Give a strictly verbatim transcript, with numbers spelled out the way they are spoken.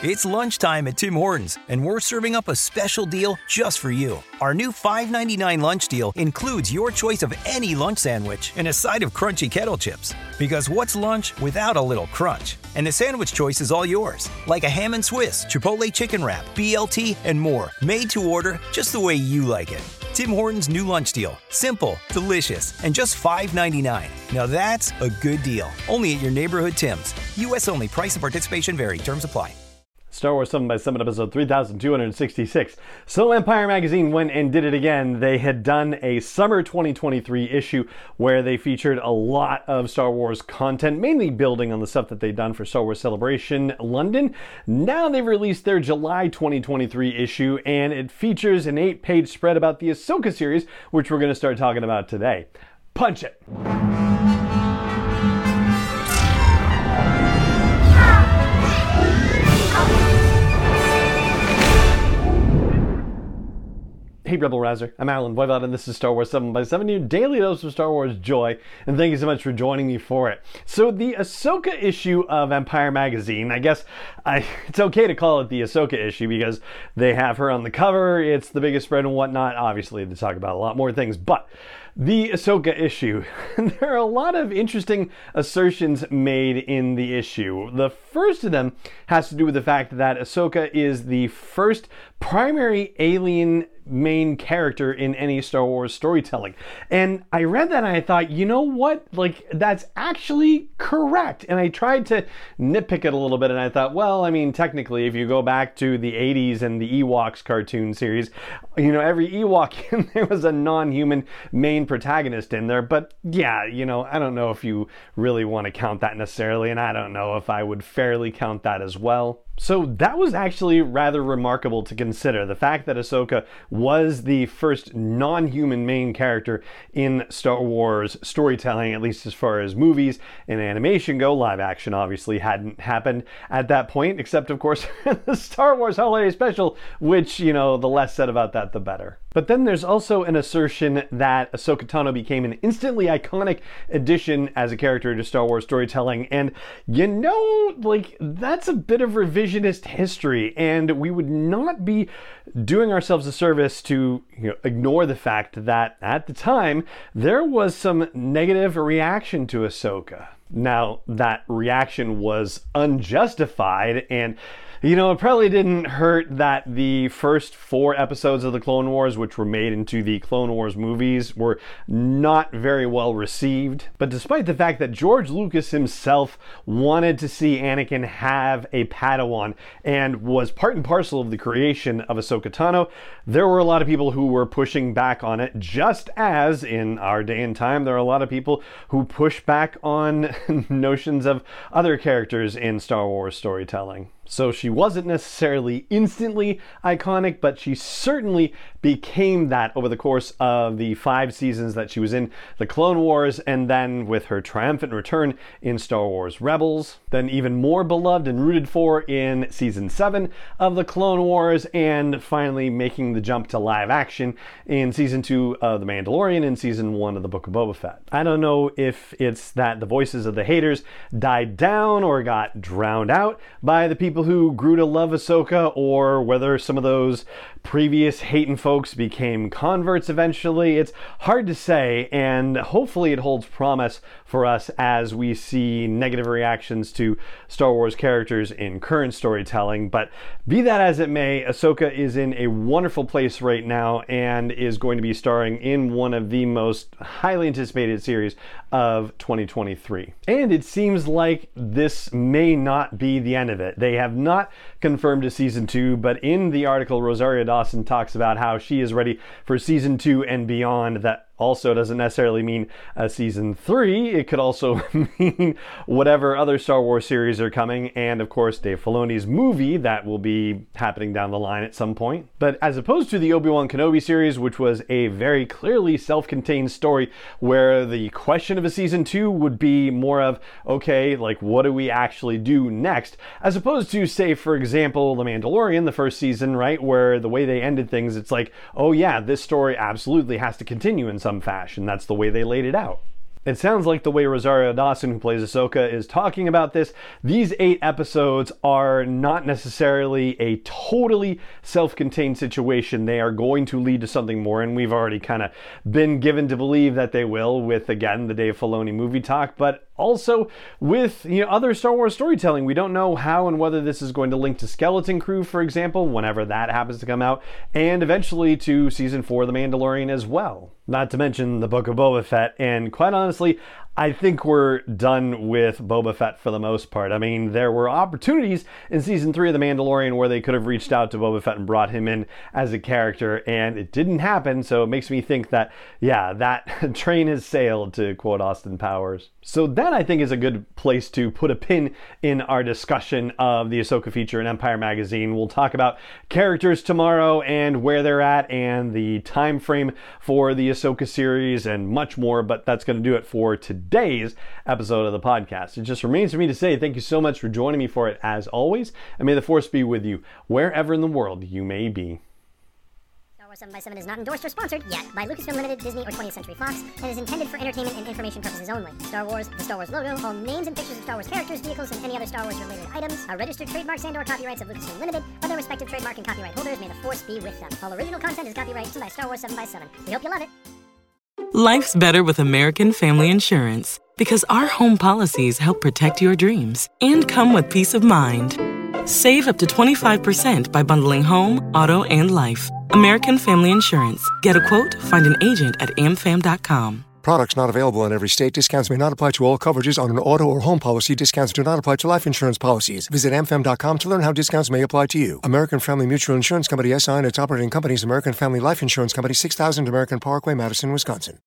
It's lunchtime at Tim Hortons, and we're serving up a special deal just for you. Our new five ninety-nine lunch deal includes your choice of any lunch sandwich and a side of crunchy kettle chips. Because what's lunch without a little crunch? And the sandwich choice is all yours, like a ham and Swiss, Chipotle chicken wrap, B L T, and more, made to order just the way you like it. Tim Hortons' new lunch deal. Simple, delicious, and just five ninety-nine. Now that's a good deal. Only at your neighborhood Tim's. U S only. Price and participation vary. Terms apply. Star Wars seven by seven episode three thousand two hundred sixty-six. So Empire Magazine went and did it again. They had done a summer twenty twenty-three issue where they featured a lot of Star Wars content, mainly building on the stuff that they'd done for Star Wars Celebration London. Now they've released their July twenty twenty-three issue, and it features an eight-page spread about the Ahsoka series, which we're going to start talking about today. Punch it! Hey Rebel Rouser, I'm Alan Voivod, and this is Star Wars seven by seven, your daily dose of Star Wars joy, and thank you so much for joining me for it. So the Ahsoka issue of Empire Magazine, I guess I, it's okay to call it the Ahsoka issue because they have her on the cover, it's the biggest spread and whatnot. Obviously they talk about a lot more things, but the Ahsoka issue, there are a lot of interesting assertions made in the issue. The first of them has to do with the fact that Ahsoka is the first primary alien main character in any Star Wars storytelling. And I read that and I thought, you know what? Like, that's actually correct. And I tried to nitpick it a little bit and I thought, well, I mean, technically, if you go back to the eighties and the Ewoks cartoon series, you know, every Ewok in there was a non-human main protagonist in there. But yeah, you know, I don't know if you really want to count that necessarily, and I don't know if I would fairly count that as well. So that was actually rather remarkable to consider. The fact that Ahsoka was the first non-human main character in Star Wars storytelling, at least as far as movies and animation go. Live action obviously hadn't happened at that point, except of course the Star Wars Holiday Special, which, you know, the less said about that, the better. But then there's also an assertion that Ahsoka Tano became an instantly iconic addition as a character to Star Wars storytelling. And, you know, like, that's a bit of revisionist history, and we would not be doing ourselves a service to, you know, ignore the fact that at the time there was some negative reaction to Ahsoka. Now, that reaction was unjustified, and you know, it probably didn't hurt that the first four episodes of the Clone Wars, which were made into the Clone Wars movies, were not very well received. But despite the fact that George Lucas himself wanted to see Anakin have a Padawan and was part and parcel of the creation of Ahsoka Tano, there were a lot of people who were pushing back on it, just as in our day and time there are a lot of people who push back on notions of other characters in Star Wars storytelling. So she wasn't necessarily instantly iconic, but she certainly became that over the course of the five seasons that she was in the Clone Wars, and then with her triumphant return in Star Wars Rebels, then even more beloved and rooted for in season seven of the Clone Wars, and finally making the jump to live action in season two of The Mandalorian and season one of the Book of Boba Fett. I don't know if it's that the voices of the haters died down or got drowned out by the people who grew to love Ahsoka, or whether some of those previous hating folks became converts eventually. It's hard to say, and hopefully it holds promise for us as we see negative reactions to Star Wars characters in current storytelling. But be that as it may, Ahsoka is in a wonderful place right now and is going to be starring in one of the most highly anticipated series of twenty twenty-three. And it seems like this may not be the end of it. They have not confirmed a season two, but in the article, Rosario Dawson talks about how she is ready for season two and beyond. That also doesn't necessarily mean a season three. It could also mean whatever other Star Wars series are coming, and of course Dave Filoni's movie that will be happening down the line at some point. But as opposed to the Obi-Wan Kenobi series, which was a very clearly self-contained story where the question of a season two would be more of, okay, like what do we actually do next? As opposed to, say, for example, The Mandalorian, the first season, right, where the way they ended things, it's like, oh yeah, this story absolutely has to continue in some fashion. That's the way they laid it out. It sounds like the way Rosario Dawson, who plays Ahsoka, is talking about this, these eight episodes are not necessarily a totally self-contained situation. They are going to lead to something more, and we've already kind of been given to believe that they will with, again, the Dave Filoni movie talk, but also with, you know, other Star Wars storytelling. We don't know how and whether this is going to link to Skeleton Crew, for example, whenever that happens to come out, and eventually to season four of The Mandalorian as well. Not to mention the Book of Boba Fett, and quite honestly, I think we're done with Boba Fett for the most part. I mean, there were opportunities in season three of The Mandalorian where they could have reached out to Boba Fett and brought him in as a character, and it didn't happen, so it makes me think that, yeah, that train has sailed, to quote Austin Powers. So that, I think, is a good place to put a pin in our discussion of the Ahsoka feature in Empire Magazine. We'll talk about characters tomorrow and where they're at and the time frame for the Ahsoka series and much more, but that's going to do it for today's episode of the podcast. It just remains for me to say thank you so much for joining me for it as always, and may the Force be with you wherever in the world you may be. Star Wars seven by seven is not endorsed or sponsored yet by Lucasfilm Limited, Disney, or twentieth Century Fox, and is intended for entertainment and information purposes only. Star Wars, the Star Wars logo, all names and pictures of Star Wars characters, vehicles, and any other Star Wars related items are registered trademarks and or copyrights of Lucasfilm Limited, or their respective trademark and copyright holders. May the Force be with them. All original content is copyrighted by Star Wars seven by seven. We hope you love it. Life's better with American Family Insurance because our home policies help protect your dreams and come with peace of mind. Save up to twenty-five percent by bundling home, auto, and life. American Family Insurance. Get a quote, find an agent at a m fam dot com. Products not available in every state. Discounts may not apply to all coverages on an auto or home policy. Discounts do not apply to life insurance policies. Visit a m fam dot com to learn how discounts may apply to you. American Family Mutual Insurance Company, S I and its operating companies, American Family Life Insurance Company, six thousand American Parkway, Madison, Wisconsin.